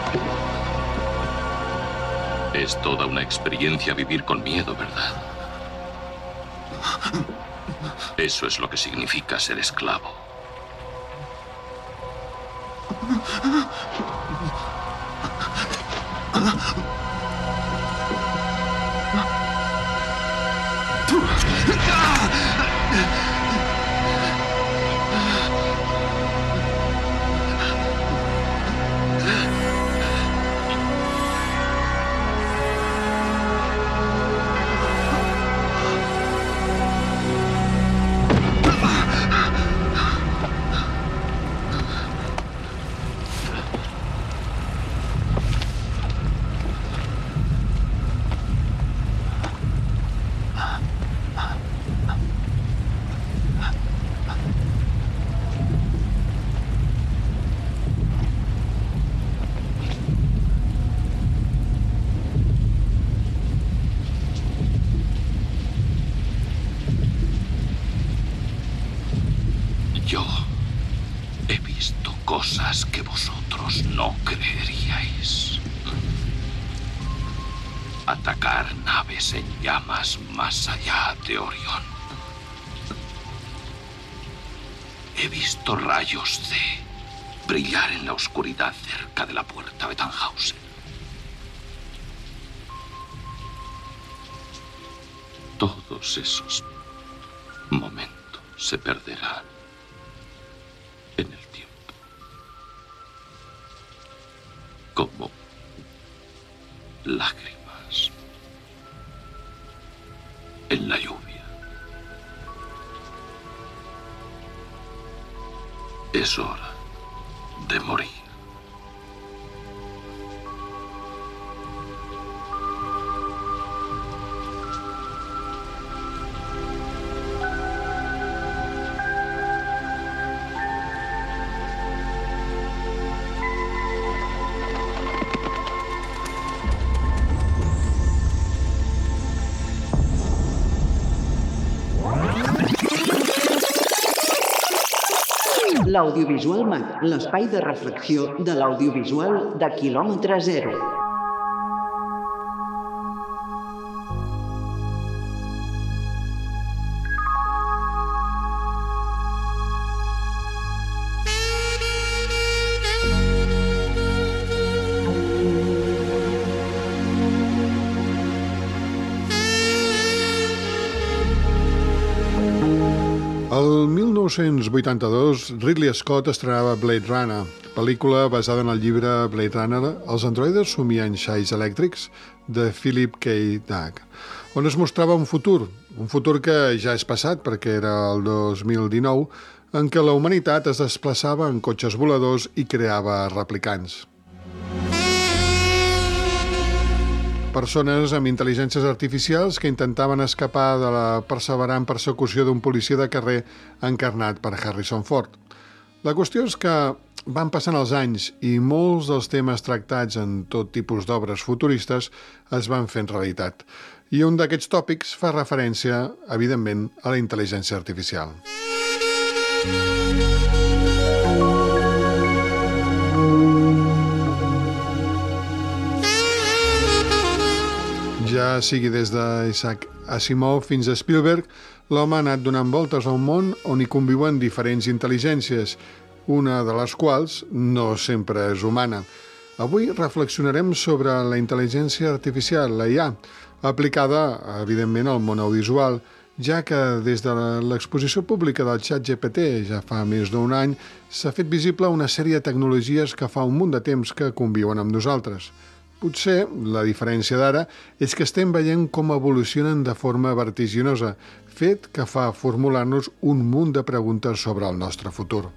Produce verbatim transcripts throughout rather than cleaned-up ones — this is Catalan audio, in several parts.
Es toda una experiencia vivir con miedo, ¿verdad? Eso es lo que significa ser esclavo. Yo he visto cosas que vosotros no creeríais. Atacar naves en llamas más allá de Orión. He visto rayos de brillar en la oscuridad cerca de la puerta de Tannhausen. Todos esos momentos se perderán en el tiempo, como lágrimas en la lluvia. Es hora de morir. L'Audiovisual Mag, l'espai de reflexió de l'audiovisual de quilòmetre zero. El mil nou-cents vuitanta-dos, Ridley Scott estrenava Blade Runner, pel·lícula basada en el llibre Blade Runner, Els androides somien xais elèctrics, de Philip K. Dick, on es mostrava un futur, un futur que ja és passat perquè era el dos mil dinou, en què la humanitat es desplaçava en cotxes voladors i creava replicants. Persones amb intel·ligències artificials que intentaven escapar de la perseverant persecució d'un policia de carrer encarnat per Harrison Ford. La qüestió és que van passant els anys i molts dels temes tractats en tot tipus d'obres futuristes es van fent realitat. I un d'aquests tòpics fa referència, evidentment, a la intel·ligència artificial. Ja sigui des d'Isaac Asimov fins a Spielberg, l'home ha anat donant voltes a un món on hi conviuen diferents intel·ligències, una de les quals no sempre és humana. Avui reflexionarem sobre la intel·ligència artificial, la I A, aplicada, evidentment, al món audiovisual, ja que des de l'exposició pública del ChatGPT ja fa més d'un any s'ha fet visible una sèrie de tecnologies que fa un munt de temps que conviuen amb nosaltres. Potser la diferència d'ara és que estem veient com evolucionen de forma vertiginosa, fet que fa formular-nos un munt de preguntes sobre el nostre futur.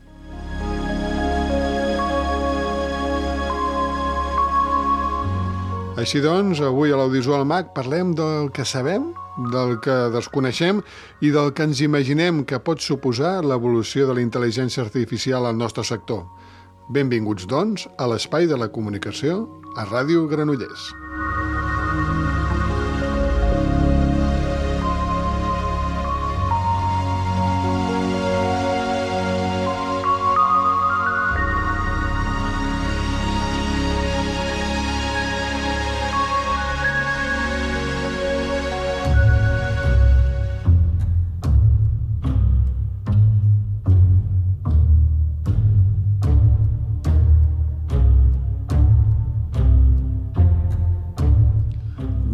Així doncs, avui a l'Audiovisual Mag parlem del que sabem, del que desconeixem i del que ens imaginem que pot suposar l'evolució de la intel·ligència artificial al nostre sector. Benvinguts, doncs, a l'Espai de la Comunicació a Ràdio Granollers.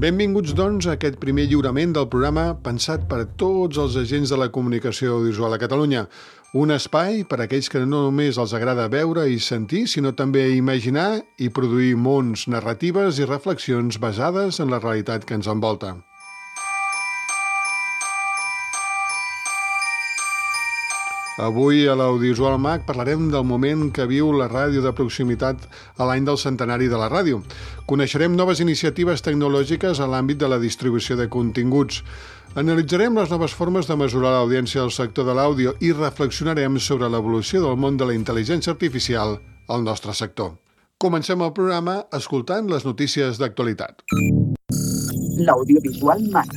Benvinguts, doncs, a aquest primer lliurament del programa pensat per tots els agents de la comunicació audiovisual a Catalunya. Un espai per a aquells que no només els agrada veure i sentir, sinó també imaginar i produir mons, narratives i reflexions basades en la realitat que ens envolta. Avui a l'Audiovisual Mag parlarem del moment que viu la ràdio de proximitat a l'any del centenari de la ràdio. Coneixerem noves iniciatives tecnològiques a l'àmbit de la distribució de continguts. Analitzarem les noves formes de mesurar l'audiència del sector de l'àudio i reflexionarem sobre l'evolució del món de la intel·ligència artificial al nostre sector. Comencem el programa escoltant les notícies d'actualitat. L'Audiovisual Mag.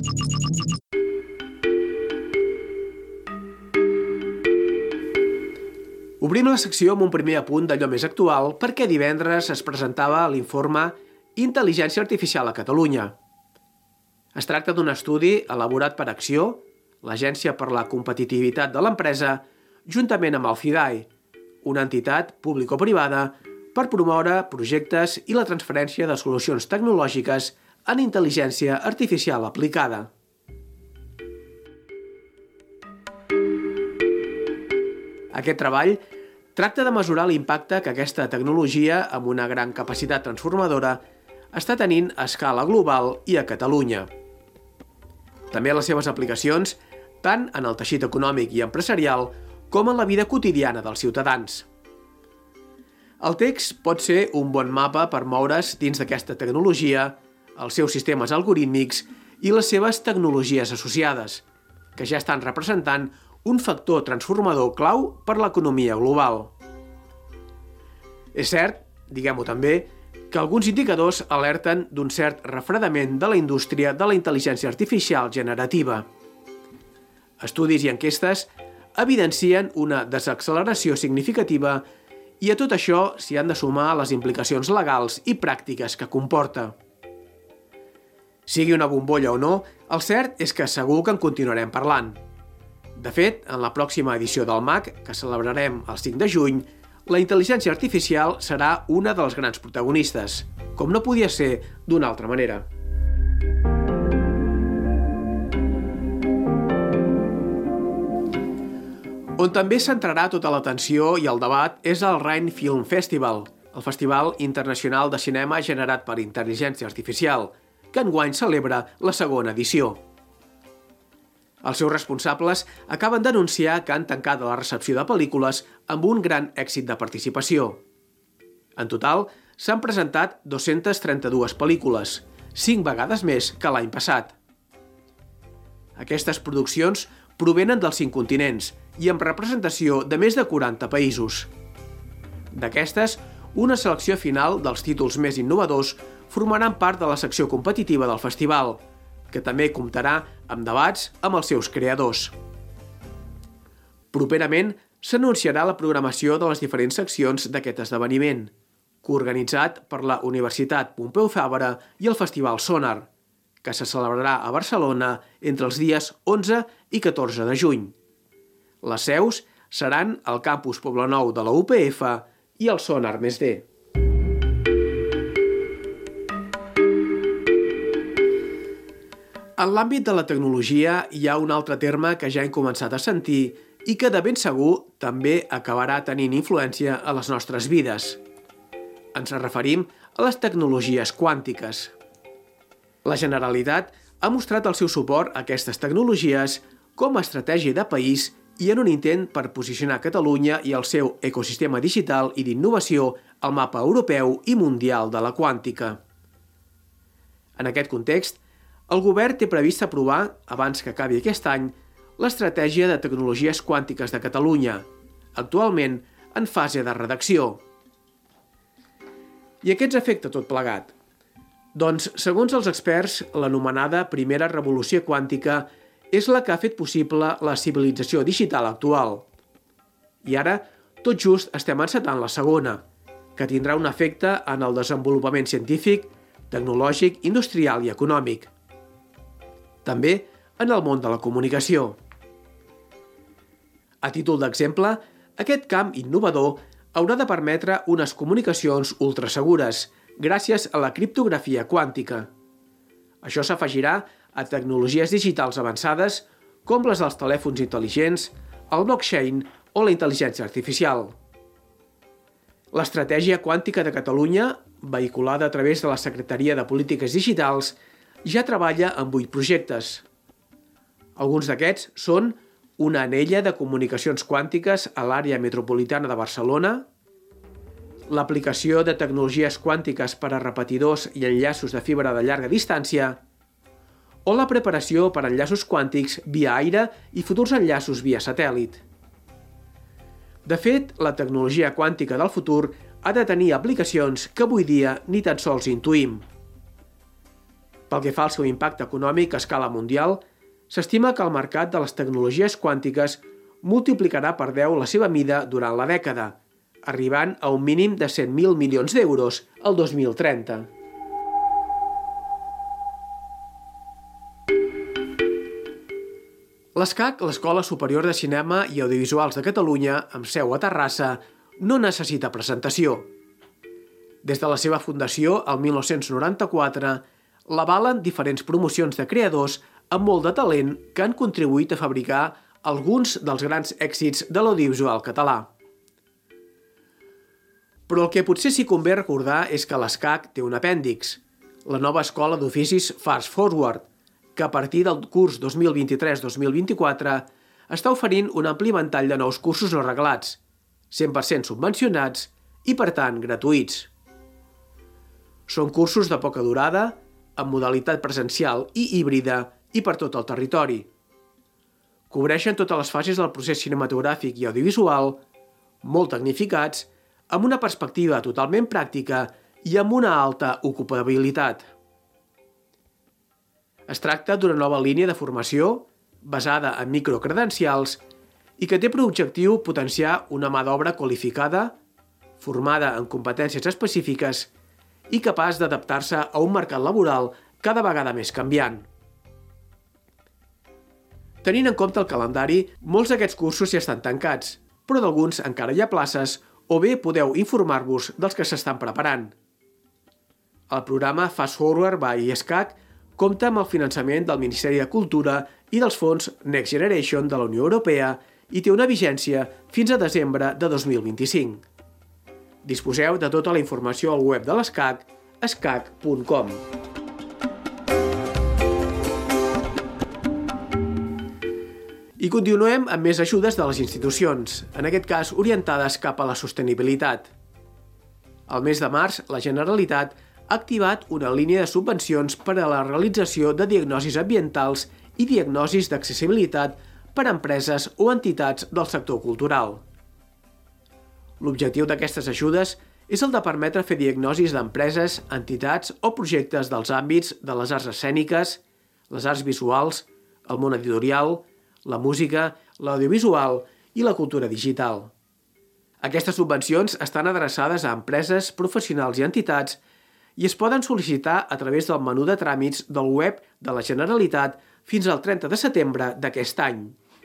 Obrim la secció amb un primer apunt d'allò més actual perquè divendres es presentava l'informe Intel·ligència Artificial a Catalunya. Es tracta d'un estudi elaborat per Acció, l'Agència per la Competitivitat de l'Empresa, juntament amb el FIDAE, una entitat público-privada per promoure projectes i la transferència de solucions tecnològiques en intel·ligència artificial aplicada. Aquest treball tracta de mesurar l'impacte que aquesta tecnologia, amb una gran capacitat transformadora, està tenint a escala global i a Catalunya. També les seves aplicacions, tant en el teixit econòmic i empresarial com en la vida quotidiana dels ciutadans. El text pot ser un bon mapa per moure's dins d'aquesta tecnologia, els seus sistemes algorítmics i les seves tecnologies associades, que ja estan representant un factor transformador clau per l'economia global. És cert, diguem-ho també, que alguns indicadors alerten d'un cert refredament de la indústria de la intel·ligència artificial generativa. Estudis i enquestes evidencien una desacceleració significativa i a tot això s'hi han de sumar les implicacions legals i pràctiques que comporta. Sigui una bombolla o no, el cert és que segur que en continuarem parlant. De fet, en la pròxima edició del Mag, que celebrarem el cinc de juny, la intel·ligència artificial serà una de les grans protagonistes, com no podia ser d'una altra manera. On també centrarà tota l'atenció i el debat és el Rhine Film Festival, el festival internacional de cinema generat per intel·ligència artificial, que enguany celebra la segona edició. Els seus responsables acaben d'anunciar que han tancat la recepció de pel·lícules amb un gran èxit de participació. En total, s'han presentat dues-centes trenta-dues pel·lícules, cinc vegades més que l'any passat. Aquestes produccions provenen dels cinc continents i amb representació de més de quaranta països. D'aquestes, una selecció final dels títols més innovadors formaran part de la secció competitiva del festival, que també comptarà amb debats amb els seus creadors. Properament s'anunciarà la programació de les diferents seccions d'aquest esdeveniment, coorganitzat per la Universitat Pompeu Fabra i el Festival Sonar, que se celebrarà a Barcelona entre els dies onze i catorze de juny. Les seus seran el campus Poblenou de la U P F i el Sonar més D. En l'àmbit de la tecnologia hi ha un altre terme que ja hem començat a sentir i que de ben segur també acabarà tenint influència a les nostres vides. Ens referim a les tecnologies quàntiques. La Generalitat ha mostrat el seu suport a aquestes tecnologies com a estratègia de país i en un intent per posicionar Catalunya i el seu ecosistema digital i d'innovació al mapa europeu i mundial de la quàntica. En aquest context, el govern té previst aprovar, abans que acabi aquest any, l'Estratègia de Tecnologies Quàntiques de Catalunya, actualment en fase de redacció. I a què ens afecta tot plegat? Doncs, segons els experts, l'anomenada primera revolució quàntica és la que ha fet possible la civilització digital actual. I ara, tot just estem encetant la segona, que tindrà un efecte en el desenvolupament científic, tecnològic, industrial i econòmic. També en el món de la comunicació. A títol d'exemple, aquest camp innovador haurà de permetre unes comunicacions ultrasegures gràcies a la criptografia quàntica. Això s'afegirà a tecnologies digitals avançades com les dels telèfons intel·ligents, el blockchain o la intel·ligència artificial. L'Estratègia Quàntica de Catalunya, vehiculada a través de la Secretaria de Polítiques Digitals, ja treballa en vuit projectes. Alguns d'aquests són una anella de comunicacions quàntiques a l'àrea metropolitana de Barcelona, l'aplicació de tecnologies quàntiques per a repetidors i enllaços de fibra de llarga distància, o la preparació per a enllaços quàntics via aire i futurs enllaços via satèl·lit. De fet, la tecnologia quàntica del futur ha de tenir aplicacions que avui dia ni tan sols intuïm. Pel que fa al seu impacte econòmic a escala mundial, s'estima que el mercat de les tecnologies quàntiques multiplicarà per deu la seva mida durant la dècada, arribant a un mínim de cent mil milions d'euros el dos mil trenta. L'ESCAC, l'Escola Superior de Cinema i Audiovisuals de Catalunya, amb seu a Terrassa, no necessita presentació. Des de la seva fundació, el mil nou-cents noranta-quatre, l'avalen diferents promocions de creadors amb molt de talent que han contribuït a fabricar alguns dels grans èxits de l'audiovisual català. Però el que potser sí convé recordar és que l'ESCAC té un apèndix, la nova escola d'oficis Fast Forward, que a partir del curs dos mil vint-i-tres dos mil vint-i-quatre està oferint un ampli ventall de nous cursos no reglats, cent per cent subvencionats i, per tant, gratuïts. Són cursos de poca durada, amb modalitat presencial i híbrida i per tot el territori. Cobreixen totes les fases del procés cinematogràfic i audiovisual, molt tecnificats, amb una perspectiva totalment pràctica i amb una alta ocupabilitat. Es tracta d'una nova línia de formació basada en microcredencials i que té per objectiu potenciar una mà d'obra qualificada, formada en competències específiques i capaç d'adaptar-se a un mercat laboral cada vegada més canviant. Tenint en compte el calendari, molts d'aquests cursos ja estan tancats, però d'alguns encara hi ha places o bé podeu informar-vos dels que s'estan preparant. El programa Fast Forward by ESCAC compta amb el finançament del Ministeri de Cultura i dels fons Next Generation de la Unió Europea i té una vigència fins a desembre de dos mil vint-i-cinc. Disposeu de tota la informació al web de l'ESCAC, escac punt com. I continuem amb més ajudes de les institucions, en aquest cas orientades cap a la sostenibilitat. Al mes de març, la Generalitat ha activat una línia de subvencions per a la realització de diagnosis ambientals i diagnosis d'accessibilitat per a empreses o entitats del sector cultural. L'objectiu d'aquestes ajudes és el de permetre fer diagnosis d'empreses, entitats o projectes dels àmbits de les arts escèniques, les arts visuals, el món editorial, la música, l'audiovisual i la cultura digital. Aquestes subvencions estan adreçades a empreses, professionals i entitats i es poden sol·licitar a través del menú de tràmits del web de la Generalitat fins al trenta de setembre d'aquest any.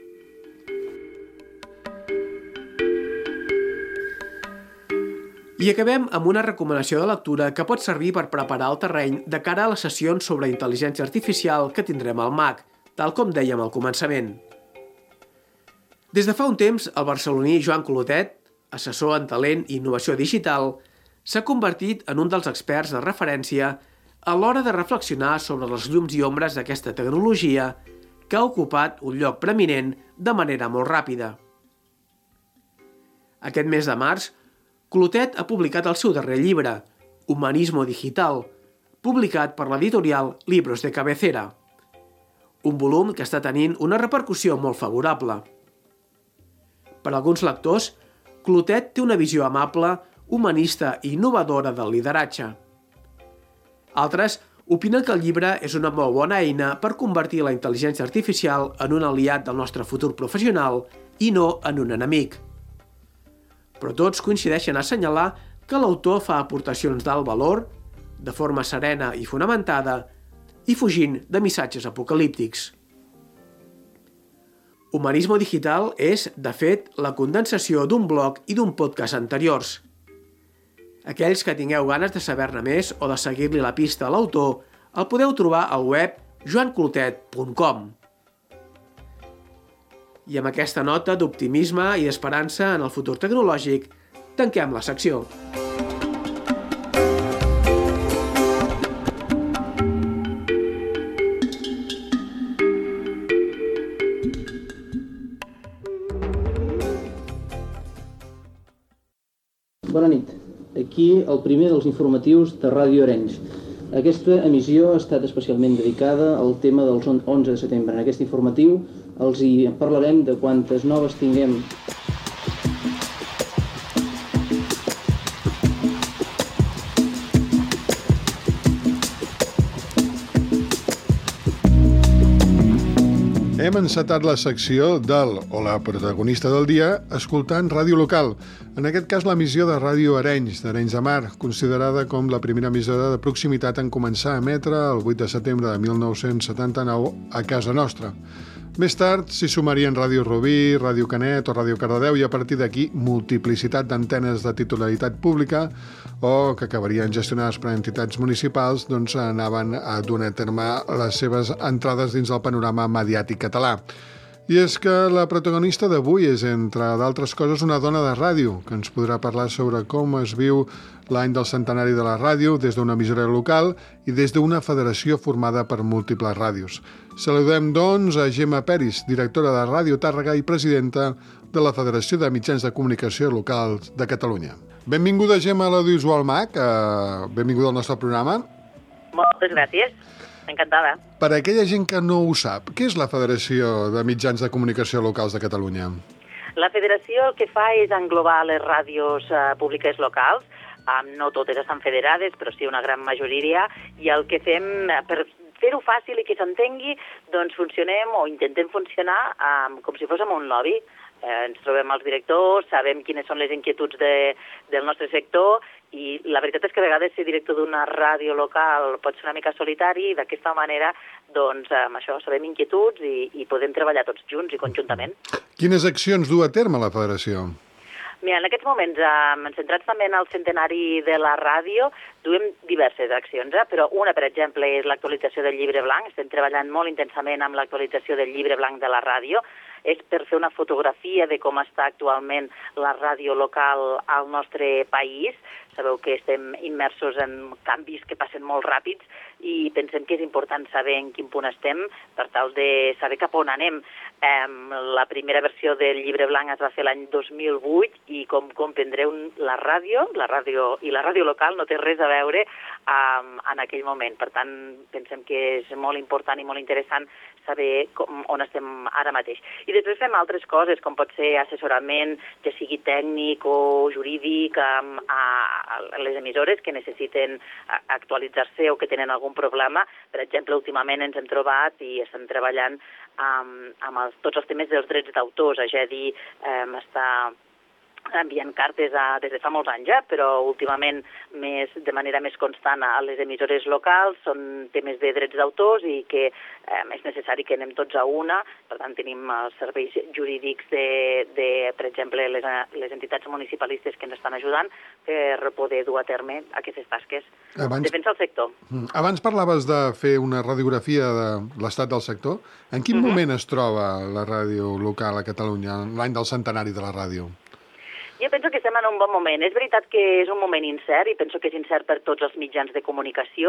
I acabem amb una recomanació de lectura que pot servir per preparar el terreny de cara a les sessions sobre intel·ligència artificial que tindrem al M A C, tal com dèiem al començament. Des de fa un temps, el barceloní Joan Clotet, assessor en talent i innovació digital, s'ha convertit en un dels experts de referència a l'hora de reflexionar sobre les llums i ombres d'aquesta tecnologia que ha ocupat un lloc preeminent de manera molt ràpida. Aquest mes de març, Clotet ha publicat el seu darrer llibre, Humanismo Digital, publicat per l'editorial Libros de Cabecera, un volum que està tenint una repercussió molt favorable. Per a alguns lectors, Clotet té una visió amable, humanista i innovadora del lideratge. Altres opinen que el llibre és una molt bona eina per convertir la intel·ligència artificial en un aliat del nostre futur professional i no en un enemic. Però tots coincideixen a assenyalar que l'autor fa aportacions d'alt valor, de forma serena i fonamentada, i fugint de missatges apocalíptics. Humanismo Digital és, de fet, la condensació d'un blog i d'un podcast anteriors. Aquells que tingueu ganes de saber-ne més o de seguir-li la pista a l'autor, el podeu trobar al web joan clotet punt com. I amb aquesta nota d'optimisme i esperança en el futur tecnològic, tanquem la secció. Bona nit. Aquí el primer dels informatius de Ràdio Arenys. Aquesta emissió ha estat especialment dedicada al tema del onze de setembre. En aquest informatiu els hi parlarem de quantes noves tinguem. Hem encetat la secció del o la protagonista del dia escoltant ràdio local, en aquest cas l'emissió de Ràdio Arenys, d'Arenys de Mar, considerada com la primera emissora de proximitat en començar a emetre el vuit de setembre de mil nou-cents setanta-nou a casa nostra. Més tard s'hi sumarien Ràdio Rubí, Ràdio Canet o Ràdio Cardedeu i a partir d'aquí multiplicitat d'antenes de titularitat pública o que acabarien gestionades per entitats municipals, doncs anaven a donar a terme les seves entrades dins del panorama mediàtic català. I és que la protagonista d'avui és, entre d'altres coses, una dona de ràdio, que ens podrà parlar sobre com es viu l'any del centenari de la ràdio des d'una emissora local i des d'una federació formada per múltiples ràdios. Saludem, doncs, a Gemma Peris, directora de Ràdio Tàrrega i presidenta de la Federació de Mitjans de Comunicació Locals de Catalunya. Benvinguda, Gemma, a l'Audiovisual M A C. Uh, benvinguda al nostre programa. Moltes gràcies. Encantada. Per a aquella gent que no ho sap, què és la Federació de Mitjans de Comunicació Locals de Catalunya? La federació el que fa és englobar les ràdios uh, públiques locals. Um, no totes estan federades, però sí una gran majoria, i el que fem, per fer-ho fàcil i que s'entengui, doncs funcionem o intentem funcionar um, com si fóssim un lobby. Eh, ens trobem els directors, sabem quines són les inquietuds de, del nostre sector i la veritat és que a vegades ser director d'una ràdio local pot ser una mica solitari i d'aquesta manera doncs amb això sabem inquietuds i, i podem treballar tots junts i conjuntament. Quines accions du a terme la federació? Mira, en aquests moments, eh, centrats també en el centenari de la ràdio, duem diverses accions, eh? però una, per exemple, és l'actualització del llibre blanc. Estem treballant molt intensament amb l'actualització del llibre blanc de la ràdio. És per fer una fotografia de com està actualment la ràdio local al nostre país. Sabeu que estem immersos en canvis que passen molt ràpids i pensem que és important saber en quin punt estem per tal de saber cap on anem. Eh, la primera versió del llibre blanc es va fer l'any dos mil vuit i com comprendreu la ràdio, la ràdio i la ràdio local no té res a veure um, en aquell moment. Per tant, pensem que és molt important i molt interessant saber com, on estem ara mateix. I després fem altres coses, com pot ser assessorament, ja sigui tècnic o jurídic, um, a, a les emissores que necessiten actualitzar-se o que tenen algun problema. Per exemple, últimament ens hem trobat i estem treballant amb, amb els, tots els temes dels drets d'autors, és a dir, um, està enviant cartes a, des de fa molts anys, ja, però últimament més, de manera més constant a les emissores locals, són temes de drets d'autors i que eh, és necessari que anem tots a una. Per tant, tenim els serveis jurídics de, de per exemple, les, les entitats municipalistes que ens estan ajudant per poder dur a terme aquestes tasques. Abans, Defensa el sector. Abans parlaves de fer una radiografia de l'estat del sector. En quin uh-huh. moment es troba la ràdio local a Catalunya, l'any del centenari de la ràdio? Jo penso que estem en un bon moment. És veritat que és un moment incert i penso que és incert per tots els mitjans de comunicació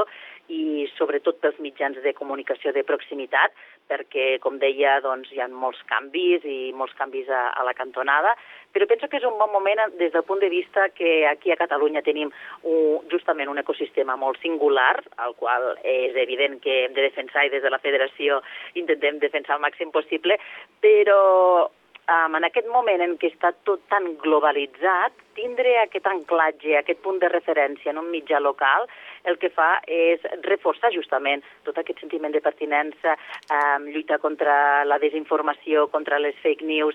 i sobretot pels mitjans de comunicació de proximitat, perquè, com deia, doncs, hi ha molts canvis i molts canvis a, a la cantonada, però penso que és un bon moment des del punt de vista que aquí a Catalunya tenim un, justament un ecosistema molt singular, el qual és evident que hem de defensar i des de la federació intentem defensar al màxim possible, però Um, en aquest moment en què està tot tan globalitzat, tindre aquest anclatge, aquest punt de referència en un mitjà local, el que fa és reforçar justament tot aquest sentiment de pertinença, um, lluitar contra la desinformació, contra les fake news,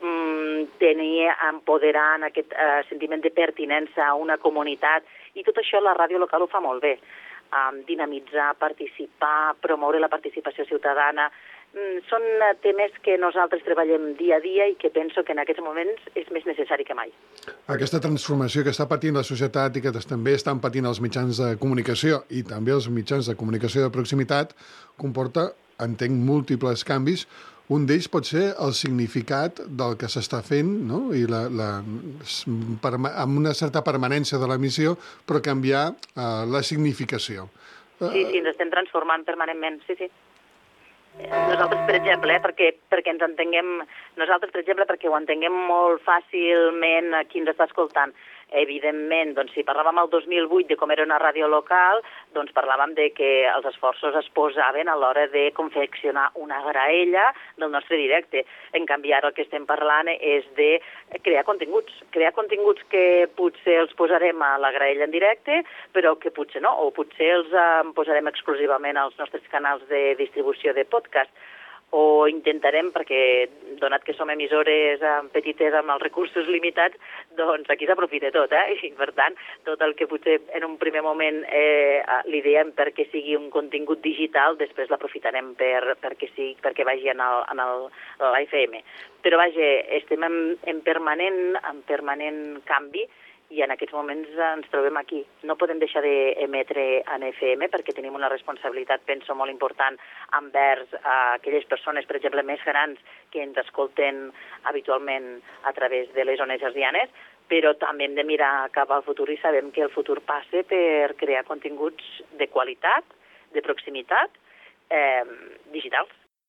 um, tenir, empoderant aquest uh, sentiment de pertinença a una comunitat, i tot això la ràdio local ho fa molt bé. Um, dinamitzar, participar, promoure la participació ciutadana. són temes que nosaltres treballem dia a dia i que penso que en aquests moments és més necessari que mai. Aquesta transformació que està patint la societat i que també estan patint els mitjans de comunicació i també els mitjans de comunicació de proximitat comporta, entenc, múltiples canvis. Un d'ells pot ser el significat del que s'està fent, no? I la, la, per, amb una certa permanència de l'emissió, però canviar uh, la significació. Sí, sí, ens estem transformant permanentment, sí, sí. Nosaltres, per exemple, eh, perquè, perquè ens entenguem, nosaltres, per exemple, perquè ho entenguem molt fàcilment a qui ens està escoltant, evidentment, doncs, si parlàvem el dos mil vuit de com era una ràdio local, doncs parlàvem de que els esforços es posaven a l'hora de confeccionar una graella del nostre directe. En canvi, ara el que estem parlant és de crear continguts, crear continguts que potser els posarem a la graella en directe, però que potser no, o potser els eh, posarem exclusivament als nostres canals de distribució de podcast, o intentarem, perquè donat que som emissores petites amb els recursos limitats, doncs aquí s'aprofita tot, eh? I per tant, tot el que potser en un primer moment eh, li diem perquè sigui un contingut digital, després l'aprofitarem per, perquè, sigui, perquè vagi en el, en el, l'A F M. Però vaja, estem en, en, permanent, en permanent canvi, i en aquests moments ens trobem aquí. No podem deixar d'emetre en F M perquè tenim una responsabilitat, penso, molt important envers uh, aquelles persones, per exemple, més grans que ens escolten habitualment a través de les ones hertzianes, però també hem de mirar cap al futur i sabem que el futur passa per crear continguts de qualitat, de proximitat, eh, digitals.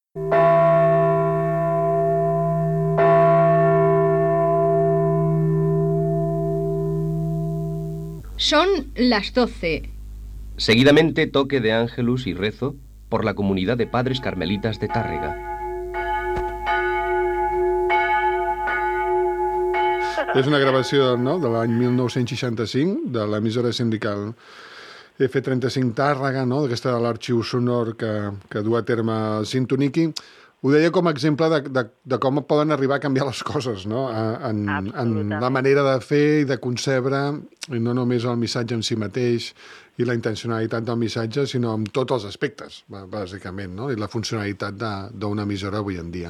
Son las doce. Seguidamente toque de Ángelus y rezo por la comunidad de padres carmelitas de Tàrrega. És una gravació, no?, de l'any mil nou-cents seixanta-cinc de l'emissora sindical F trenta-cinc Tàrrega, no?, d'aquesta de l'arxiu sonor que, que du a terme el Sintoniki. Ho deia com a exemple de, de, de com poden arribar a canviar les coses, no?, en, en la manera de fer i de concebre, i no només el missatge en si mateix i la intencionalitat del missatge, sinó en tots els aspectes, bàsicament, no?, i la funcionalitat d'una emissora avui en dia.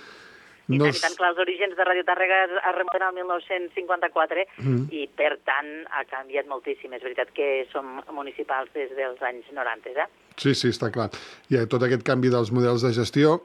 I no tant, és... tant clar, els orígens de Ràdio Tàrrega es remunten al mil nou-cents cinquanta-quatre mm. i, per tant, ha canviat moltíssim. És veritat que som municipals des dels anys noranta, eh? Sí, sí, està clar. Hi ha tot aquest canvi dels models de gestió,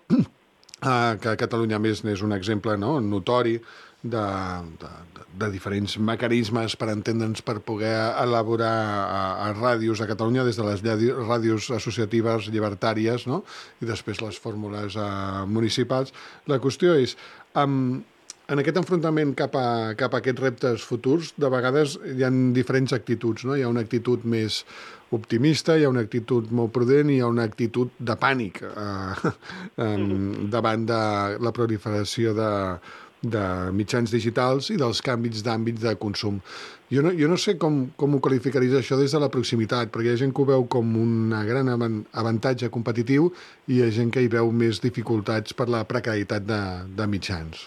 eh, que a Catalunya més n'és un exemple, no?, notori, de, de, de diferents mecanismes per entendre'ns, per poder elaborar a, a ràdios a Catalunya, des de les ràdios associatives llibertàries, no?, i després les fórmules eh, municipals. La qüestió és, um, en aquest enfrontament cap a, cap a aquests reptes futurs, de vegades hi ha diferents actituds, no? Hi ha una actitud més optimista, hi ha una actitud molt prudent i hi ha una actitud de pànic eh, um, davant de la proliferació de de mitjans digitals i dels canvis d'àmbits de consum. Jo no, jo no sé com, com ho qualificaries això des de la proximitat, perquè hi ha gent que ho veu com un gran avantatge competitiu i hi ha gent que hi veu més dificultats per la precarietat de, de mitjans.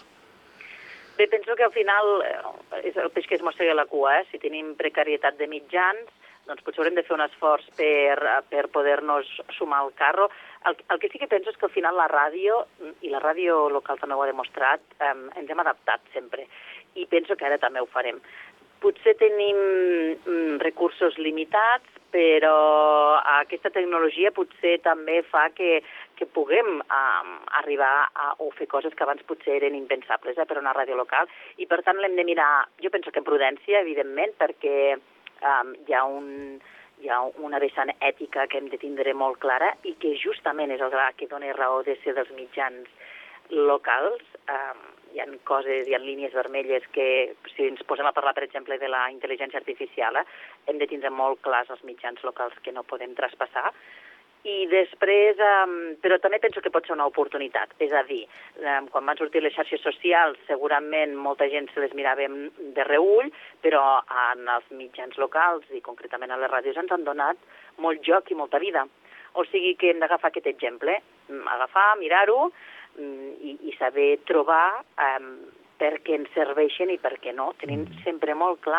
Bé, penso que al final és el peix que es mossega la cua, eh? Si tenim precarietat de mitjans, doncs potser haurem de fer un esforç per, per poder-nos sumar al carro. El, el que sí que penso és que al final la ràdio, i la ràdio local també ho ha demostrat, eh, ens hem adaptat sempre, i penso que ara també ho farem. Potser tenim mm, recursos limitats, però aquesta tecnologia potser també fa que, que puguem eh, arribar a o fer coses que abans potser eren impensables eh, per a una ràdio local, i per tant l'hem de mirar, jo penso que en prudència, evidentment, perquè Um, hi ha, un, hi ha una vessant ètica que hem de tindre molt clara i que justament és el que dona raó de ser dels mitjans locals. Um, hi ha coses, hi ha línies vermelles que, si ens posem a parlar, per exemple, de la intel·ligència artificial, eh, hem de tindre molt clars els mitjans locals que no podem traspassar. I després, um, però també penso que pot ser una oportunitat, és a dir, um, quan van sortir les xarxes socials segurament molta gent se les miràvem de reull, però en els mitjans locals i concretament a les ràdios ens han donat molt joc i molta vida. O sigui que hem d'agafar aquest exemple, agafar, mirar-ho i, i saber trobar um, per què ens serveixen i per què no, tenint sempre molt clar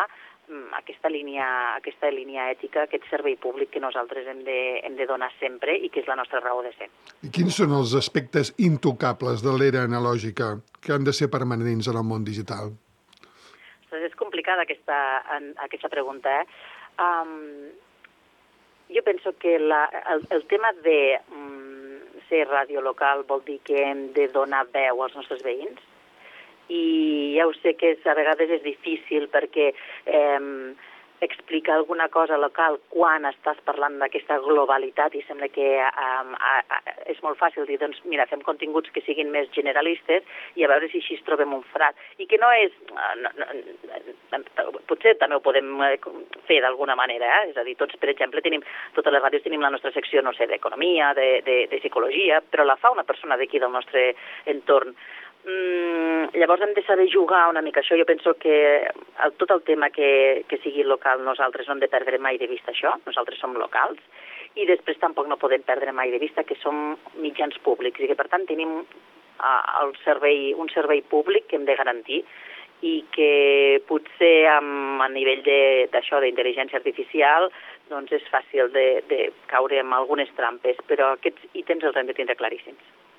aquesta línia, aquesta línia ètica, aquest servei públic que nosaltres hem de, hem de donar sempre i que és la nostra raó de ser. I quins són els aspectes intocables de l'era analògica que han de ser permanents en el món digital? Doncs és complicada aquesta, aquesta pregunta. Eh? Um, jo penso que la, el, el tema de um, ser ràdio local vol dir que hem de donar veu als nostres veïns, i ja ho sé que és, a vegades és difícil perquè eh, explicar alguna cosa local quan estàs parlant d'aquesta globalitat i sembla que eh, és molt fàcil dir, doncs mira, fem continguts que siguin més generalistes i a veure si així trobem un frat. I que no és... No, no, potser també ho podem fer d'alguna manera, eh? És a dir, tots, per exemple, tenim, totes les ràdios tenim la nostra secció, no sé, d'economia, de, de, de psicologia, però la fa una persona d'aquí del nostre entorn. Mm, llavors hem de saber jugar una mica això. Jo penso que el, tot el tema que, que sigui local, nosaltres no hem de perdre mai de vista això, nosaltres som locals, i després tampoc no podem perdre mai de vista que som mitjans públics i que per tant tenim uh, el servei, un servei públic que hem de garantir i que potser amb, a nivell d'això d'intel·ligència artificial doncs és fàcil de, de caure en algunes trampes, però aquests ítems els hem de tindre claríssims.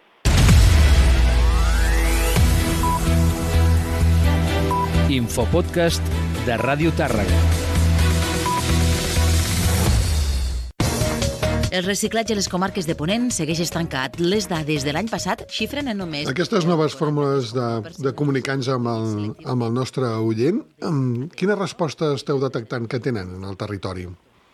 Infopodcast de Ràdio Tàrrega. El reciclatge a les comarques de Ponent segueix estancat. Les dades de l'any passat xifren en només... Aquestes noves fórmules de, de comunicar-nos amb, el, amb el nostre oient, quina resposta esteu detectant que tenen en el territori?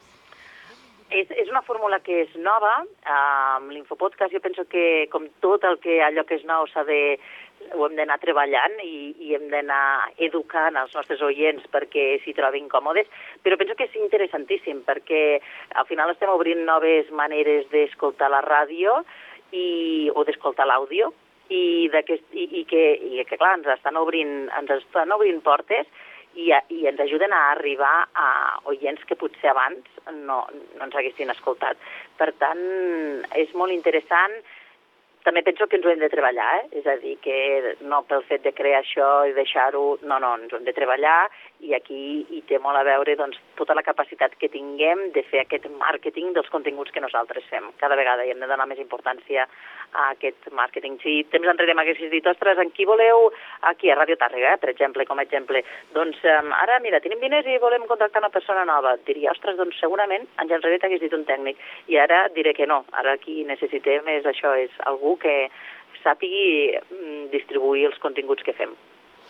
És, és una fórmula que és nova. Amb l'Infopodcast jo penso que, com tot el que allò que és nou, s'ha de, ho hem d'anar treballant i, i hem d'anar educant els nostres oients perquè s'hi trobin còmodes, però penso que és interessantíssim perquè al final estem obrint noves maneres d'escoltar la ràdio i, o d'escoltar l'àudio i, i, i, que, i que, clar, ens estan obrint, ens estan obrint portes i, i ens ajuden a arribar a oients que potser abans no, no ens haguessin escoltat. Per tant, és molt interessant. També penso que ens ho hem de treballar, eh? És a dir, que no pel fet de crear això i deixar-ho... No, no, ens ho hem de treballar i aquí hi té molt a veure doncs, tota la capacitat que tinguem de fer aquest màrqueting dels continguts que nosaltres fem. Cada vegada hi hem de donar més importància a aquest màrqueting. Si temps enrere m'haguessis dit, ostres, en qui voleu? Aquí, a Ràdio Tàrrega, eh? Per exemple, com a exemple. Doncs um, ara, mira, tenim diners i volem contractar una persona nova. Diria, ostres, doncs segurament anys enrere t'hagués dit un tècnic. I ara diré que no. Ara aquí necessitem és això, és algú que sàpigui distribuir els continguts que fem.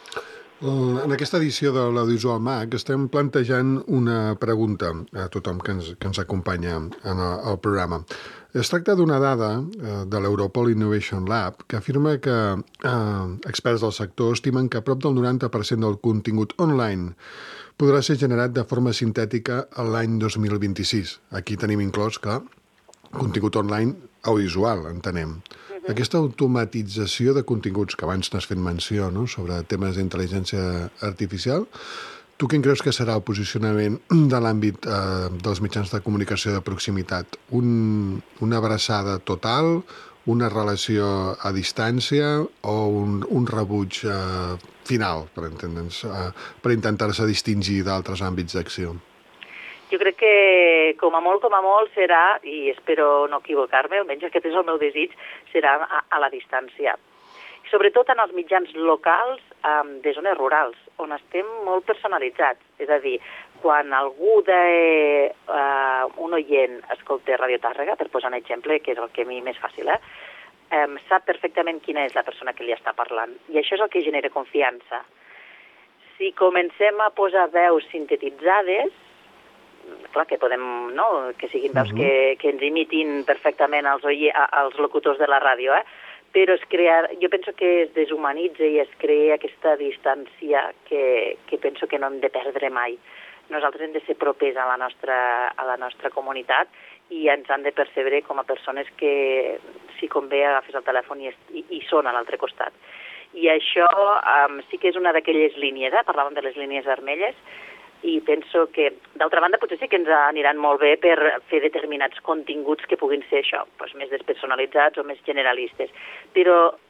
En aquesta edició de l'Audiovisual Mag estem plantejant una pregunta a tothom que ens, que ens acompanya en el, el programa. Es tracta d'una dada eh, de l'Europol Innovation Lab que afirma que eh, experts del sector estimen que prop del noranta per cent del contingut online podrà ser generat de forma sintètica l'any dos mil vint-i-sis. Aquí tenim inclòs que contingut online audiovisual, entenem. Uh-huh. Aquesta automatització de continguts que abans n'has fet menció, no?, sobre temes d'intel·ligència artificial, tu quin creus que serà el posicionament de l'àmbit eh, dels mitjans de comunicació de proximitat? Un, una abraçada total, una relació a distància o un, un rebuig eh, final, per entendre'ns, eh, per intentar-se distingir d'altres àmbits d'acció? Jo crec que com a molt, com a molt serà, i espero no equivocar-me, almenys aquest és el meu desig, serà a, a la distància. Sobretot en els mitjans locals um, de zones rurals, on estem molt personalitzats. És a dir, quan algú de uh, un oient escolta Ràdio Tàrrega, per posar un exemple, que és el que a mi més fàcil, eh? Um, sap perfectament quina és la persona que li està parlant. I això és el que genera confiança. Si comencem a posar veus sintetitzades, clar, que podem, no?, que siguin veus uh-huh. que, que ens imitin perfectament els, oie, els locutors de la ràdio, eh? Però es crea, jo penso que es deshumanitza i es crea aquesta distància que, que penso que no hem de perdre mai. Nosaltres hem de ser propers a la nostra, a la nostra comunitat i ens han de percebre com a persones que, si convé, agafes el telèfon i, i, i són a l'altre costat. I això um, sí que és una d'aquelles línies, eh? Parlàvem de les línies vermelles, i penso que, d'altra banda, potser sí que ens aniran molt bé per fer determinats continguts que puguin ser això, doncs més despersonalitzats o més generalistes. Però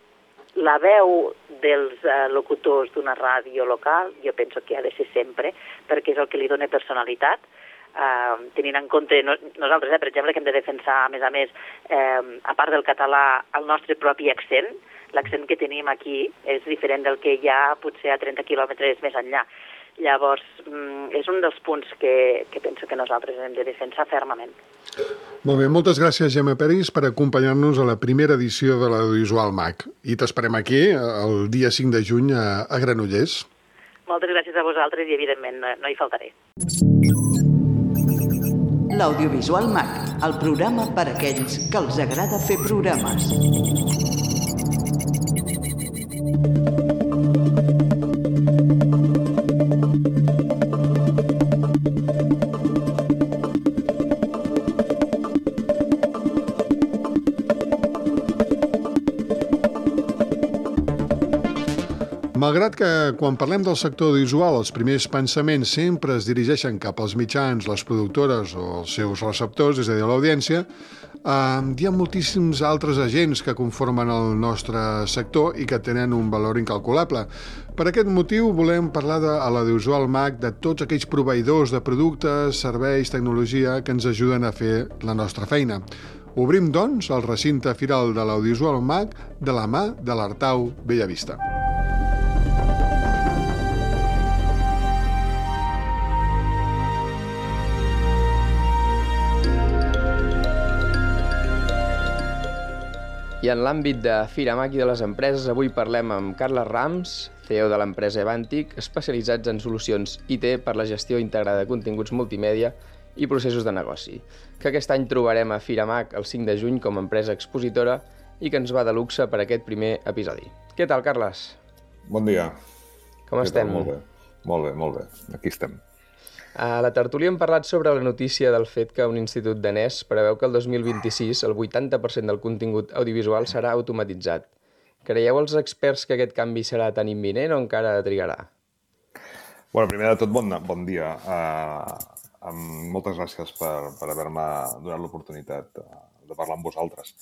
la veu dels eh, locutors d'una ràdio local, jo penso que ha de ser sempre, perquè és el que li dona personalitat, eh, tenint en compte no, nosaltres, eh, per exemple, que hem de defensar, a més a més, eh, a part del català, el nostre propi accent. L'accent que tenim aquí és diferent del que hi ha potser a trenta quilòmetres més enllà. Llavors, és un dels punts que, que penso que nosaltres hem de defensar fermament. Molt bé, moltes gràcies, Gemma Peris, per acompanyar-nos a la primera edició de l'Audiovisual Mag. I t'esperem aquí el dia cinc de juny a, a Granollers. Moltes gràcies a vosaltres i, evidentment, no, no hi faltaré. L'Audiovisual Mag, el programa per a aquells que els agrada fer programes. Malgrat que quan parlem del sector audiovisual els primers pensaments sempre es dirigeixen cap als mitjans, les productores o els seus receptors, és a dir, l'audiència, eh, hi ha moltíssims altres agents que conformen el nostre sector i que tenen un valor incalculable. Per aquest motiu volem parlar de, a l'Audiovisual Mag de tots aquells proveïdors de productes, serveis, tecnologia que ens ajuden a fer la nostra feina. Obrim, doncs, el recinte firal de l'Audiovisual Mag de la mà de l'Artau Bellavista. I en l'àmbit de Fira Mag i de les empreses, avui parlem amb Carles Rams, C E O de l'empresa Evantic, especialitzats en solucions I T per la gestió integrada de continguts multimèdia i processos de negoci, que aquest any trobarem a Fira Mag el cinc de juny com a empresa expositora i que ens va de luxe per aquest primer episodi. Què tal, Carles? Bon dia. Com estem? Molt bé, molt bé, molt bé. Aquí estem. A la tertúlia hem parlat sobre la notícia del fet que un institut danès preveu que el dos mil vint-i-sis el vuitanta per cent del contingut audiovisual serà automatitzat. Creieu els experts que aquest canvi serà tan imminent o encara trigarà? Bueno, primer de tot, bon, bon dia. Uh, moltes gràcies per, per haver-me donat l'oportunitat de parlar amb vosaltres.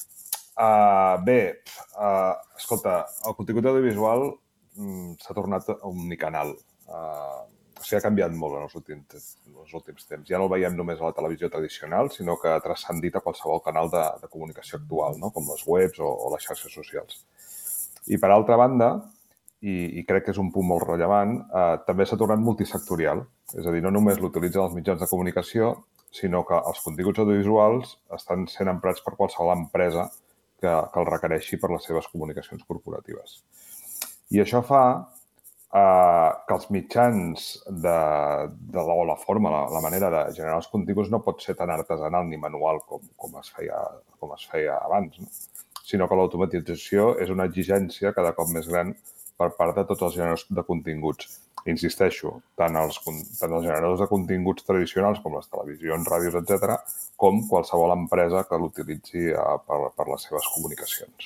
Uh, bé, uh, escolta, el contingut audiovisual um, s'ha tornat omnicanal. Uh, O sigui, ha canviat molt en els últims, els últims temps. Ja no el veiem només a la televisió tradicional, sinó que ha transcendit a qualsevol canal de, de comunicació actual, no? Com les webs o, o les xarxes socials. I per altra banda, i, i crec que és un punt molt rellevant, eh, també s'ha tornat multisectorial. És a dir, no només l'utilitzen els mitjans de comunicació, sinó que els continguts audiovisuals estan sent emprats per qualsevol empresa que, que el requereixi per les seves comunicacions corporatives. I això fa Uh, que els mitjans de, de la, o la forma, la, la manera de generar els continguts no pot ser tan artesanal ni manual com, com, es, feia, com es feia abans, no? Sinó que l'automatització és una exigència cada cop més gran per part de tots els generadors de continguts. Insisteixo, tant els, tant els generadors de continguts tradicionals com les televisions, ràdios, etcètera, com qualsevol empresa que l'utilitzi uh, per, per les seves comunicacions.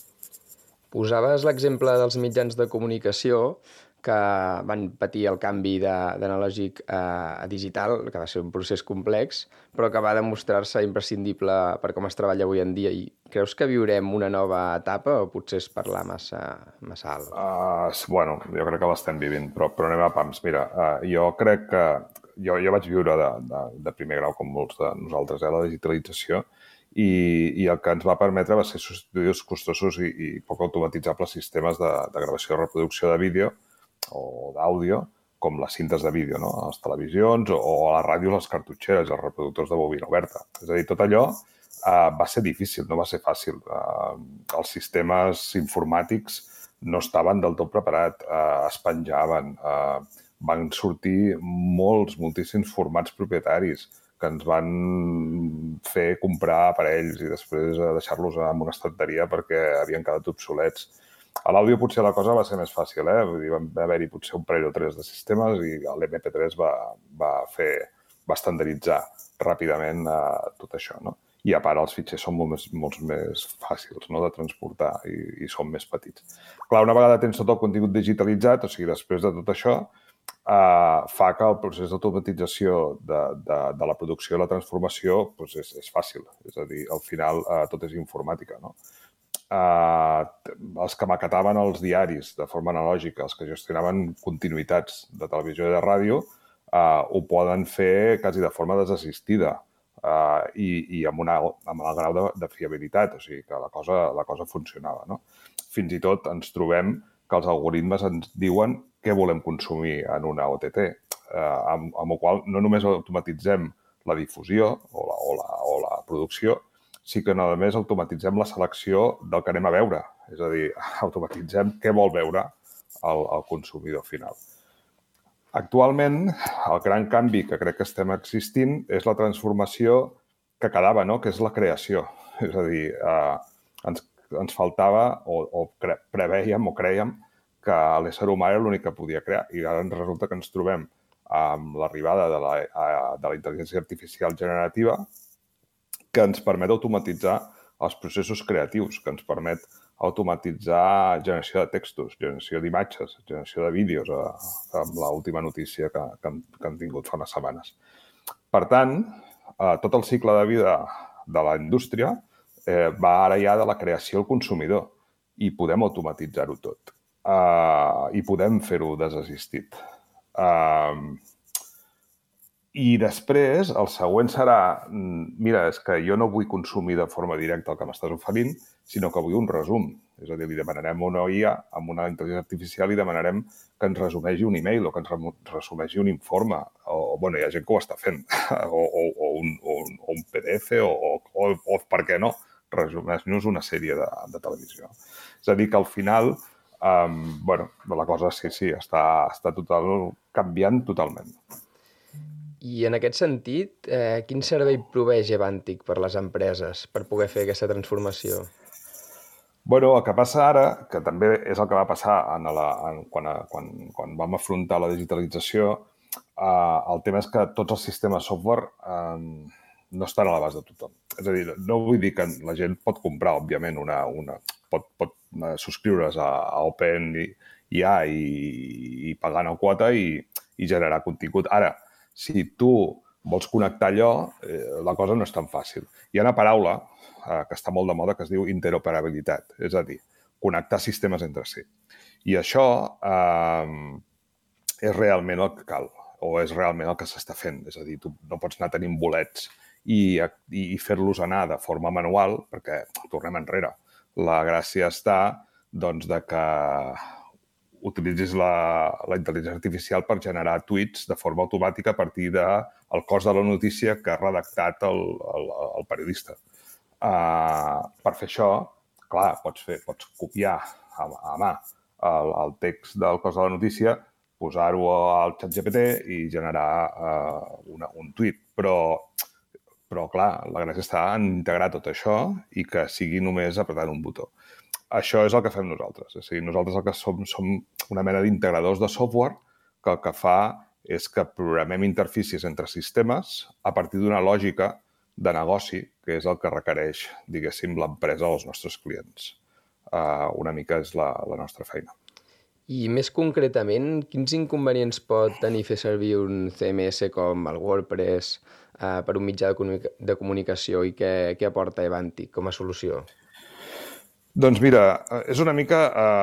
Posaves l'exemple dels mitjans de comunicació que van patir el canvi d'analògic a digital, que va ser un procés complex, però que va demostrar-se imprescindible per com es treballa avui en dia. I creus que viurem una nova etapa o potser és parlar massa, massa alt? Uh, bueno, jo crec que l'estem vivint, però, però anem a pams. Mira, uh, jo crec que... Jo, jo vaig viure de, de, de primer grau, com molts de nosaltres, eh, la digitalització, i, i el que ens va permetre va ser substituir els costosos i, i poc automatitzables sistemes de, de gravació i reproducció de vídeo o d'àudio, com les cintes de vídeo, no? A les televisions o, o a les ràdios, les cartutxeres, els reproductors de bobina oberta. És a dir, tot allò eh, va ser difícil, no va ser fàcil. Eh, els sistemes informàtics no estaven del tot preparats, eh, es penjaven, eh, van sortir molts, moltíssims formats propietaris que ens van fer comprar aparells i després deixar-los en una estanteria perquè havien quedat obsolets. A l'àudio potser la cosa va ser més fàcil, eh? Vull dir, van haver-hi potser un parell o tres de sistemes i l'M P tres va, va fer, va estandarditzar ràpidament eh, tot això, no? I a part els fitxers són molt més, molt més fàcils, no?, de transportar i, i són més petits. Clar, una vegada tens tot el contingut digitalitzat, o sigui, després de tot això, eh, fa que el procés d'automatització de, de, de la producció i la transformació doncs és, és fàcil. És a dir, al final eh, tot és informàtica, no? eh, els que maquetaven els diaris de forma analògica, els que gestionaven continuïtats de televisió i de ràdio, eh, ho poden fer quasi de forma desassistida eh, i, i amb, una, amb el grau de, de fiabilitat, o sigui que la cosa, la cosa funcionava, no? Fins i tot ens trobem que els algoritmes ens diuen què volem consumir en una O T T, eh, amb, amb el qual no només automatitzem la difusió o la, o la, o la producció, sí que no només automatitzem la selecció del que anem a veure, és a dir, automatitzem què vol veure el, el consumidor final. Actualment, el gran canvi que crec que estem existint és la transformació que quedava, no? Que és la creació. És a dir, eh, ens ens faltava o, o cre preveiem o crèiem que l'ésser humà era l'únic que podia crear i ara ens resulta que ens trobem amb l'arribada de, la, de la intel·ligència artificial generativa que ens permet automatitzar els processos creatius, que ens permet automatitzar generació de textos, generació d'imatges, generació de vídeos, eh, amb l'última notícia que, que, hem, que hem tingut fa unes setmanes. Per tant, eh, tot el cicle de vida de la indústria Eh, va ara ja de la creació al consumidor i podem automatitzar-ho tot. Uh, I podem fer-ho desassistit. Uh, I després, el següent serà, mira, és que jo no vull consumir de forma directa el que m'estàs oferint, sinó que vull un resum. És a dir, li demanarem una I A amb una intel·ligència artificial i demanarem que ens resumeixi un e-mail o que ens resumeixi un informe. O, bueno, hi ha gent que ho està fent. O, o, o, un, o, un, o un P D F o, o, o, o per què no? Resumeix-nos una sèrie de, de televisió. És a dir, que al final, um, bueno, la cosa sí, sí, està, està total, canviant totalment. I en aquest sentit, eh, quin servei proveix Evantic per les empreses per poder fer aquesta transformació? Bueno, el que passa ara, que també és el que va passar en la, en, quan, quan, quan vam afrontar la digitalització, eh, el tema és que tots els sistemes software eh, no estan a l'abast de tothom. És a dir, no vull dir que la gent pot comprar, òbviament, una, una, pot, pot subscriure's a, a OpenAI i, i pagar una quota i, i generar contingut. Ara, si tu vols connectar allò, eh, la cosa no és tan fàcil. Hi ha una paraula eh, que està molt de moda que es diu interoperabilitat, és a dir, connectar sistemes entre si. I això eh, és realment el que cal, o és realment el que s'està fent. És a dir, tu no pots anar tenint bolets i, i fer-los anar de forma manual, perquè tornem enrere. La gràcia està doncs, de que utilitzis la, la intel·ligència artificial per generar tuits de forma automàtica a partir del cos de la notícia que ha redactat el, el, el periodista. Uh, per fer això, clar, pots, fer, pots copiar a, a mà el, el text del cos de la notícia, posar-ho al ChatGPT i generar uh, una, un tuit. Però, però, clar, la gràcia està en integrar tot això i que sigui només apretant un botó. Això és el que fem nosaltres. És a dir, nosaltres el que som, som una mena d'integradors de software que el que fa és que programem interfícies entre sistemes a partir d'una lògica de negoci, que és el que requereix, diguéssim, l'empresa o els nostres clients. Uh, una mica és la, la nostra feina. I més concretament, quins inconvenients pot tenir fer servir un C M S com el WordPress eh, per un mitjà de, comunica de comunicació i què, què aporta Evantic com a solució? Doncs mira, és una mica...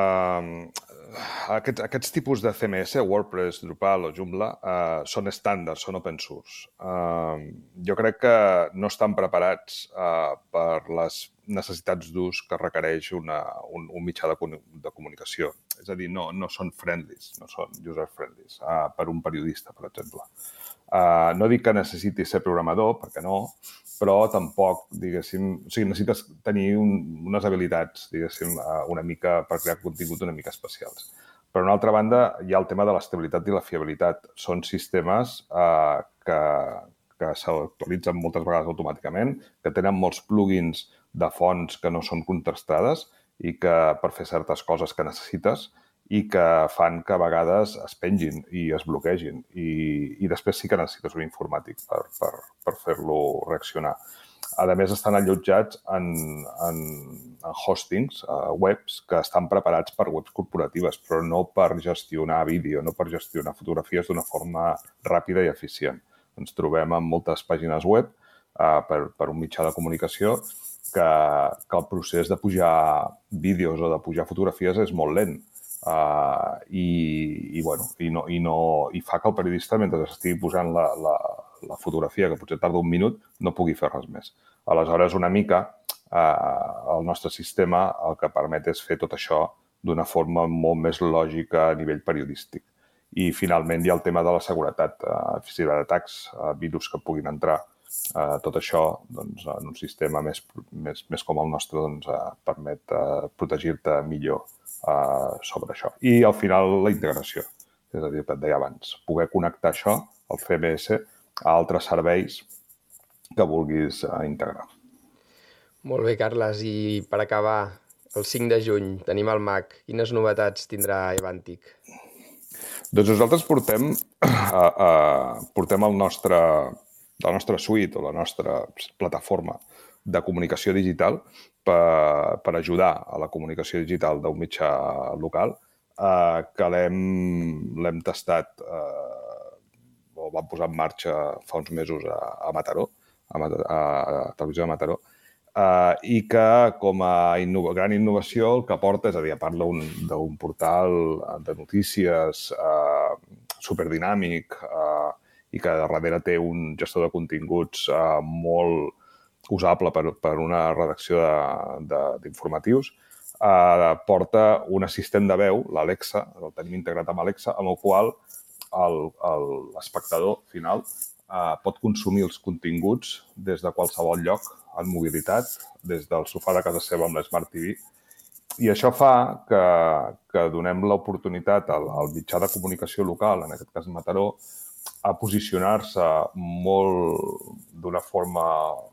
Eh, aquests, aquests tipus de C M S, WordPress, Drupal o Joomla, eh, són estàndards, són open source. Eh, jo crec que no estan preparats eh, per les necessitats d'ús que requereix una, un, un mitjà de, de comunicació. És a dir, no, no són friendlies, no són user-friendlies uh, per un periodista, per exemple. Uh, no dic que necessitis ser programador, perquè no, però tampoc, diguéssim, o sigui, necessites tenir un, unes habilitats, diguéssim, uh, una mica per crear contingut una mica especials. Per una altra banda, hi ha el tema de l'estabilitat i la fiabilitat. Són sistemes uh, que, que s'actualitzen moltes vegades automàticament, que tenen molts plugins de fonts que no són contrastades i que per fer certes coses que necessites i que fan que a vegades es pengin i es bloquegin. I, i després sí que necessites un informàtic per, per, per fer-lo reaccionar. A més, estan allotjats en, en, en hostings, uh, webs, que estan preparats per webs corporatives, però no per gestionar vídeo, no per gestionar fotografies d'una forma ràpida i eficient. Ens trobem en moltes pàgines web uh, per, per un mitjà de comunicació que, que el procés de pujar vídeos o de pujar fotografies és molt lent. Uh, i, i, bueno, i, no, i, no, i fa que el periodista, mentre estigui posant la, la, la fotografia, que potser tarda un minut, no pugui fer res més. Aleshores, una mica, uh, el nostre sistema el que permet és fer tot això d'una forma molt més lògica a nivell periodístic. I, finalment, hi ha el tema de la seguretat, uh, ciberatacs, uh, virus que puguin entrar. Uh, tot això, doncs, en un sistema més, més, més com el nostre, doncs, uh, permet uh, protegir-te millor uh, sobre això. I, al final, la integració. És a dir, el que et deia abans, poder connectar això, el C M S, a altres serveis que vulguis uh, integrar. Molt bé, Carles. I per acabar, el cinc de juny tenim el Mac. Quines novetats tindrà Evantic? Doncs nosaltres portem, uh, uh, portem el nostre... la nostra suite o la nostra plataforma de comunicació digital per, per ajudar a la comunicació digital d'un mitjà local, eh, que l'hem tastat eh, o vam posar en marxa fa uns mesos a, a Mataró, a, a, a Televisió de Mataró, eh, i que com a innova, gran innovació el que aporta, és a dir, a part d'un portal de notícies eh, superdinàmic, eh, i que darrere té un gestor de continguts eh, molt usable per, per una redacció d'informatius, eh, porta un assistent de veu, l'Alexa, el tenim integrat amb Alexa, amb el qual l'espectador final eh, pot consumir els continguts des de qualsevol lloc, en mobilitat, des del sofà de casa seva amb l'Smart T V. I això fa que, que donem l'oportunitat al, al mitjà de comunicació local, en aquest cas Mataró, a posicionar-se molt d'una forma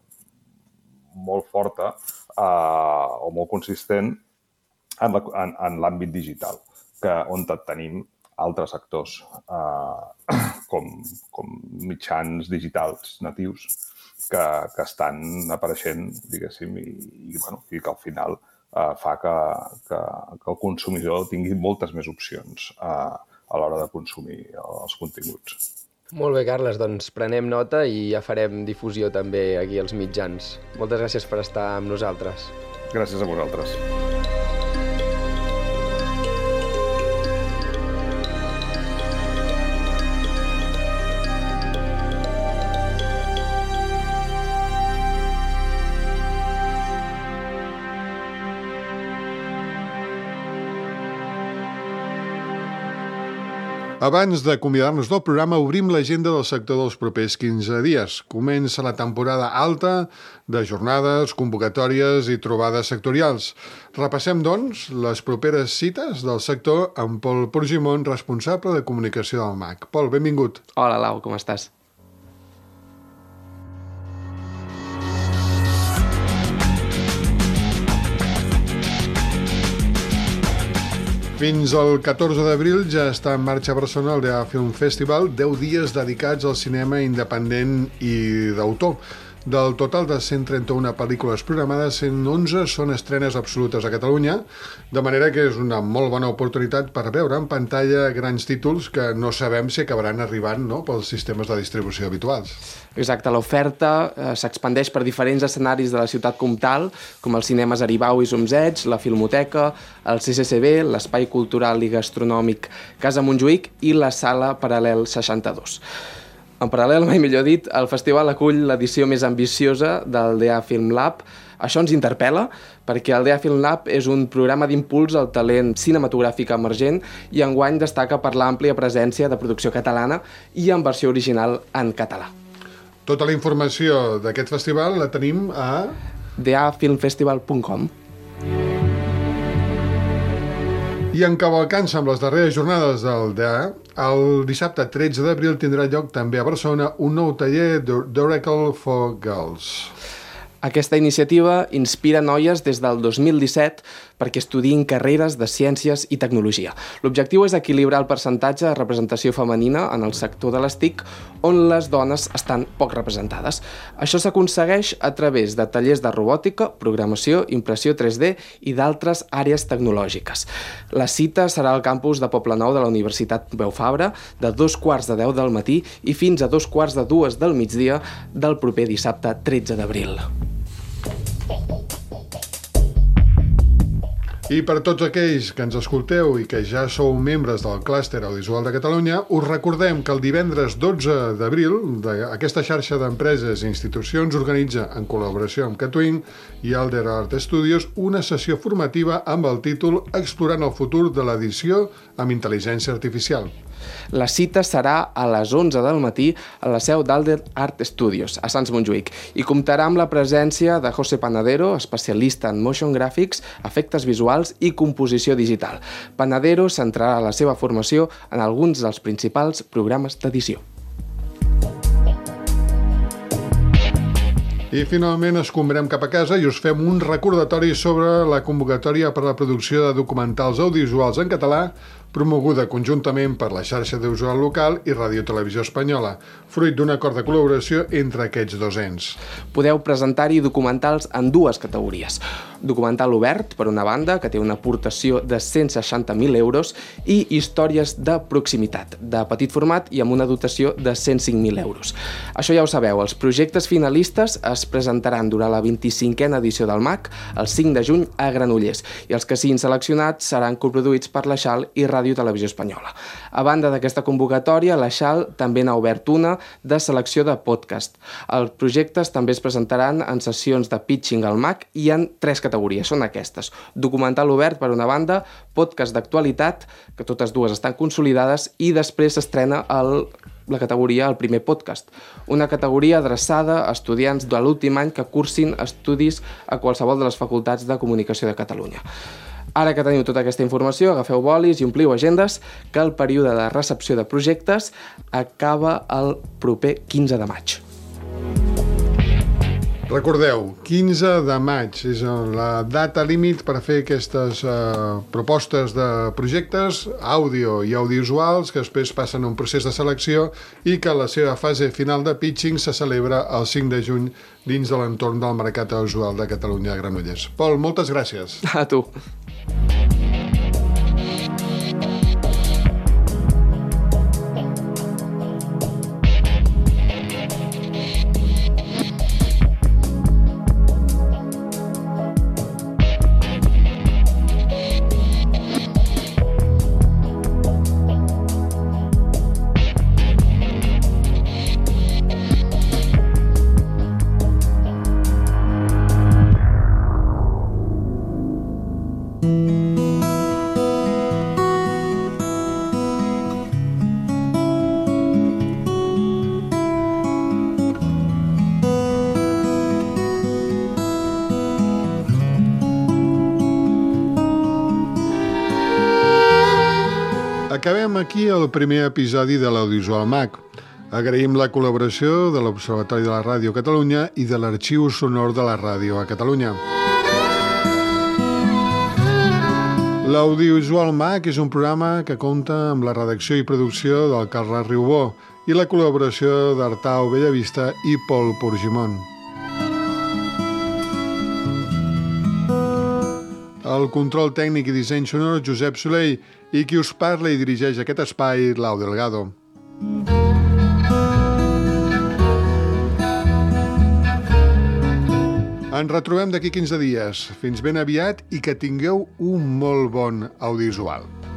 molt forta eh, o molt consistent en, la, en, en l'àmbit digital, que on tenim altres actors eh, com, com mitjans digitals natius que, que estan apareixent, diguéssim, i, i, bueno, i que al final eh, fa que, que, que el consumidor tingui moltes més opcions eh, a l'hora de consumir els continguts. Molt bé, Carles, doncs prenem nota i ja farem difusió també aquí als mitjans. Moltes gràcies per estar amb nosaltres. Gràcies a vosaltres. Abans d'acomiadar-nos del programa, obrim l'agenda del sector dels propers quinze dies. Comença la temporada alta de jornades, convocatòries i trobades sectorials. Repassem, doncs, les properes cites del sector amb Pol Porgimon, responsable de comunicació del M A C. Pol, benvingut. Hola, Lau, com estàs? Fins al catorze d'abril ja està en marxa a Barcelona el D A Film Festival, deu dies dedicats al cinema independent i d'autor. Del total de cent trenta-una pel·lícules programades, cent onze són estrenes absolutes a Catalunya, de manera que és una molt bona oportunitat per veure en pantalla grans títols que no sabem si acabaran arribant, no?, pels sistemes de distribució habituals. Exacte, l'oferta eh, s'expandeix per diferents escenaris de la ciutat comtal, com els cinemes Aribau i Zumzeig, la Filmoteca, el C C C B, l'Espai Cultural i Gastronòmic Casa Montjuïc i la Sala Paral·lel seixanta-dos. En paral·lel, mai millor dit, el festival acull l'edició més ambiciosa del D A Film Lab. Això ens interpel·la perquè el D A Film Lab és un programa d'impuls al talent cinematogràfic emergent i enguany destaca per l'àmplia presència de producció catalana i en versió original en català. Tota la informació d'aquest festival la tenim a d a film festival punt com. I en cavalcança amb les darreres jornades del D A, el dissabte tretze d'abril tindrà lloc també a Barcelona un nou taller d'Oracle for Girls. Aquesta iniciativa inspira noies des del dos mil disset perquè estudiïn carreres de ciències i tecnologia. L'objectiu és equilibrar el percentatge de representació femenina en el sector de les T I C, on les dones estan poc representades. Això s'aconsegueix a través de tallers de robòtica, programació, impressió tres D i d'altres àrees tecnològiques. La cita serà al campus de Poblenou de la Universitat Pompeu Fabra de dos quarts de deu del matí i fins a dos quarts de dues del migdia del proper dissabte tretze d'abril. I per tots aquells que ens escolteu i que ja sou membres del Clúster Audiovisual de Catalunya, us recordem que el divendres dotze d'abril aquesta xarxa d'empreses i institucions organitza, en col·laboració amb Catwin i Alder Art Studios, una sessió formativa amb el títol Explorant el futur de l'edició amb intel·ligència artificial. La cita serà a les onze del matí a la seu d'Alder Art Studios, a Sants Montjuïc, i comptarà amb la presència de José Panadero, especialista en motion graphics, efectes visuals i composició digital. Panadero centrarà la seva formació en alguns dels principals programes d'edició. I finalment escombrem cap a casa i us fem un recordatori sobre la convocatòria per a la producció de documentals audiovisuals en català promoguda conjuntament per la xarxa audiovisual local i Ràdio Televisió Espanyola, fruit d'un acord de col·laboració entre aquests dos ens. Podeu presentar-hi documentals en dues categories. Documental obert, per una banda, que té una aportació de cent seixanta mil euros, i històries de proximitat, de petit format i amb una dotació de cent cinc mil euros. Això ja ho sabeu, els projectes finalistes es presentaran durant la vint-i-cinquena edició del M A C, el cinc de juny, a Granollers, i els que siguin seleccionats seran coproduïts per la Xal i Ràdio Televisió Espanyola. A banda d'aquesta convocatòria, la Xal també n'ha obert una de selecció de podcast. Els projectes també es presentaran en sessions de pitching al M A C i en tres categories, són aquestes. Documental obert, per una banda, podcast d'actualitat, que totes dues estan consolidades, i després s'estrena el la categoria el primer podcast, una categoria adreçada a estudiants de l'últim any que cursin estudis a qualsevol de les facultats de comunicació de Catalunya. Ara que teniu tota aquesta informació, agafeu bolis i ompliu agendes, que el període de recepció de projectes acaba el proper quinze de maig. Recordeu, quinze de maig és la data límit per fer aquestes uh, propostes de projectes àudio i audiovisuals que després passen a un procés de selecció i que la seva fase final de pitching se celebra el cinc de juny dins de l'entorn del Mercat Audiovisual de Catalunya a Granollers. Pol, moltes gràcies. A tu. Acabem aquí el primer episodi de l'Audiovisual M A C. Agraïm la col·laboració de l'Observatori de la Ràdio a Catalunya i de l'Arxiu Sonor de la Ràdio a Catalunya. L'Audiovisual M A C és un programa que compta amb la redacció i producció del Carles Riubó i la col·laboració d'Artau Bellavista i Pol Porgimon. El control tècnic i disseny sonor, Josep Soleil, i qui us parla i dirigeix aquest espai, Lau Delgado. Ens retrobem d'aquí quinze dies. Fins ben aviat i que tingueu un molt bon audiovisual.